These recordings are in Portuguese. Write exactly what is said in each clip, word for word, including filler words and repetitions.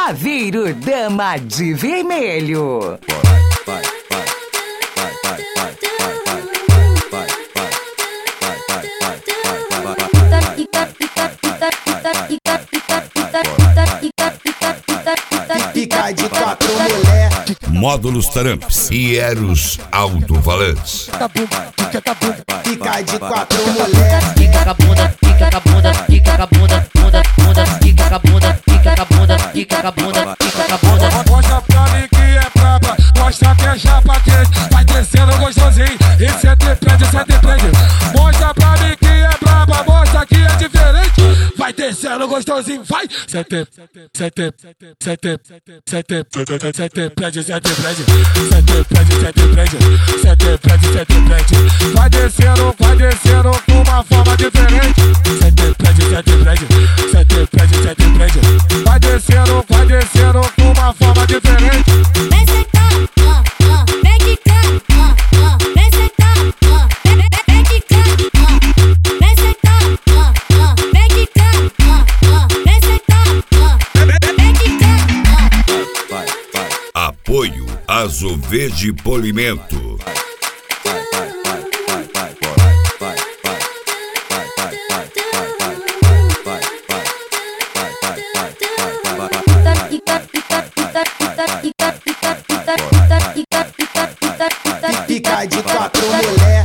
Chaveiro Dama de Vermelho. Vai, vai, vai, vai, vai, vai, vai, Pica de quatro mulher. Módulos Tramps e Eros Alto-Falantes. Pica de quatro mulher. Fica com a bunda, fica com a bunda, fica com a bunda, bunda, bunda, fica com a bunda, fica com a bunda, fica com a bunda, fica com a bunda. Mostra pra mim que é braba, mostra que é chapa quente, vai descendo gostosinho, e cê te prende, cê te prende. Mostra pra mim que é braba, mostra que é diferente, vai descendo gostosinho, vai. Cê te, cê te, cê te, cê te, cê te prende, cê te prende, cê te prende, cê te prende, cê te prende, cê te prende. Vai descendo, vai descendo com uma forma diferente, cê te prende, cê te prende, cê te prende, cê te prende. Vai descendo, vai descendo com uma forma diferente. Vem sentar, ó, ó, vem quicar, ó, ó, vem sentar, ó, vem, vem quicar, ó, vem sentar, ó, ó, vem quicar, ó, ó, vem sentar, ó, vem quicar, ó. vai, vai. Apoio Azoverde Polimento. Pica de quatro mulher.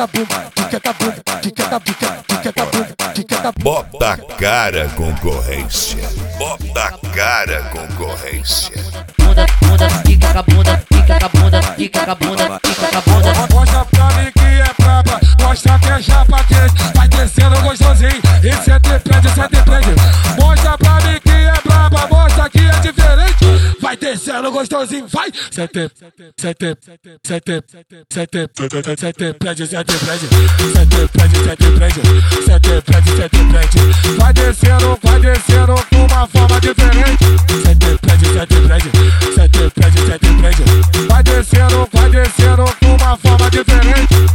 Bota a cara concorrência. Bota a cara concorrência. Bunda, bunda, fica com a bunda, fica com a bunda, fica com a bunda, fica com a bunda. Mostra pra mim que é braba, mostra que é chapa quente, vai descendo gostosinho, e cê te prende, cê te prende. Mostra pra mim que é braba, mostra que é diferente, vai descendo gostosinho, vai. Cê te, cê te, cê te, cê te, cê te prende, cê te prende, cê te prende, cê te prende, cê te prende, cê te prende. Vai descendo, vai descendo com uma forma diferente, cê te prende, cê te prende, cê te prende, cê te prende. Vai descendo, vai descendo com uma forma diferente.